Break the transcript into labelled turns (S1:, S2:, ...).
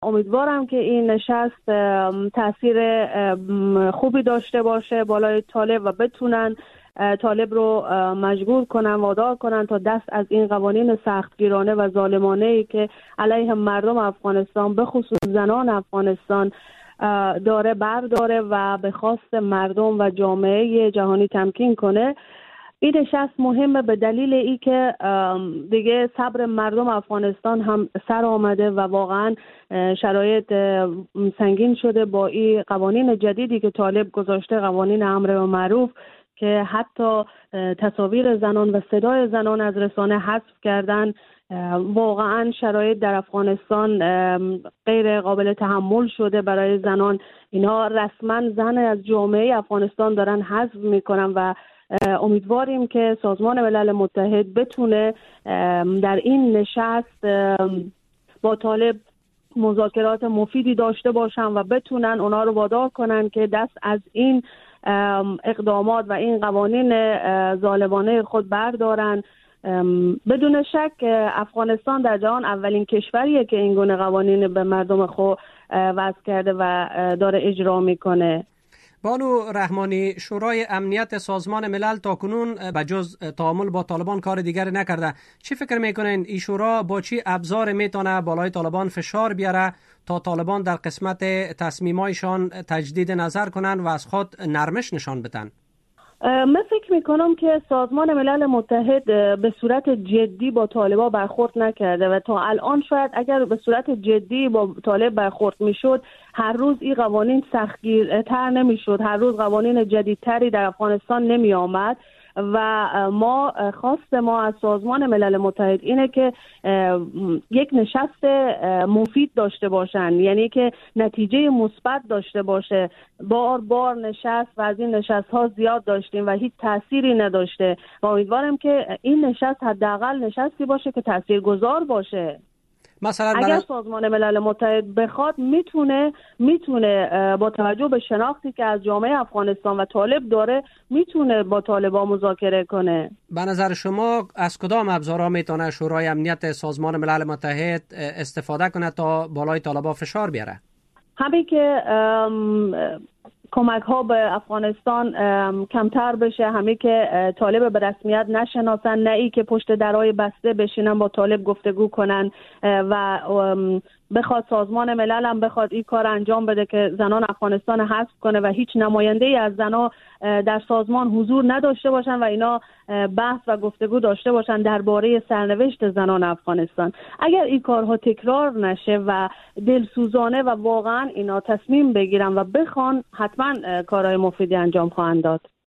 S1: امیدوارم که این نشست تاثیر خوبی داشته باشه بالای طالب و بتونن طالب رو مجبور کنن، وادار کنن تا دست از این قوانین سختگیرانه و ظالمانه‌ای که علیه مردم افغانستان به خصوص زنان افغانستان داره برداره و به خواست مردم و جامعه جهانی تمکین کنه. این نشست مهمه به دلیل ای که دیگه صبر مردم افغانستان هم سر آمده و واقعا شرایط سنگین شده با این قوانین جدیدی که طالب گذاشته، قوانین امر معروف که حتی تصاویر زنان و صدای زنان از رسانه حذف کردن. واقعا شرایط در افغانستان غیر قابل تحمل شده برای زنان. اینها رسما زن از جامعه افغانستان دارن حذف میکنن و امیدواریم که سازمان ملل متحد بتونه در این نشست با طالب مذاکرات مفیدی داشته باشن و بتونن اونا رو وادار کنن که دست از این اقدامات و این قوانین ظالمانه خود بردارن. بدون شک افغانستان در جهان اولین کشوریه که این گونه قوانین به مردم خود وضع کرده و داره اجرا میکنه.
S2: بانو رحمانی، شورای امنیت سازمان ملل تاکنون به جز تعامل با طالبان کار دیگر نکرده. چی فکر میکنین این شورا با چی ابزار میتونه بالای طالبان فشار بیاره تا طالبان در قسمت تصمیمایشان تجدید نظر کنن و از خود نرمش نشان بدن؟
S1: من فکر میکنم که سازمان ملل متحد به صورت جدی با طالبان برخورد نکرده و تا الان شاید اگر به صورت جدی با طالب برخورد میشد هر روز این قوانین سختگیرتر نمیشد، هر روز قوانین جدیدتری در افغانستان نمی آمد و خواست ما از سازمان ملل متحد اینه که یک نشست مفید داشته باشن، یعنی که نتیجه مثبت داشته باشه. بار نشست و از این نشست ها زیاد داشتیم و هیچ تأثیری نداشته و امیدوارم که این نشست حداقل نشستی باشه که تاثیرگذار باشه.
S2: مثلا
S1: اگر سازمان ملل متحد بخواد میتونه با توجه به شناختی که از جامعه افغانستان و طالب داره میتونه با طالبان مذاکره کنه.
S2: به نظر شما از کدام ابزارها میتونه شورای امنیت سازمان ملل متحد استفاده کنه تا بالای طالبان فشار بیاره؟
S1: همین که کمک ها به افغانستان کمتر بشه، همین که طالب به رسمیت نشناسن، نه ای که پشت درهای بسته بشینن با طالب گفتگو کنن و بخواد سازمان ملل هم بخواد این کار انجام بده که زنان افغانستان حذف کنه و هیچ نماینده‌ای از زنها در سازمان حضور نداشته باشن و اینا بحث و گفتگو داشته باشن درباره سرنوشت زنان افغانستان. اگر این کارها تکرار نشه و دلسوزانه و واقعا اینا تصمیم بگیرن و بخوان، حتما کارهای مفیدی انجام خواهند داد.